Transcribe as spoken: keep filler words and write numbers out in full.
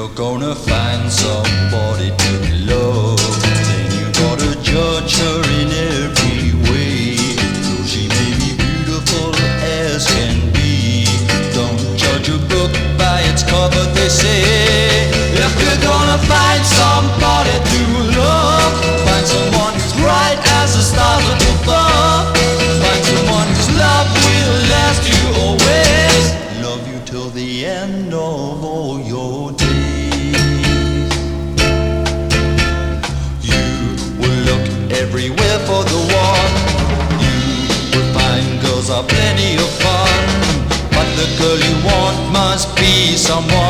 You're gonna find somebody to love. Then you gotta judge her in every way. Though she may be beautiful as can be, don't judge a book by its cover, they say. If you're gonna find somebody to love, find someone who's bright as the stars up above. Find someone whose love will last you always. Love you till the end of all your days. You will look everywhere for the one. You will find girls are plenty of fun, but the girl you want must be someone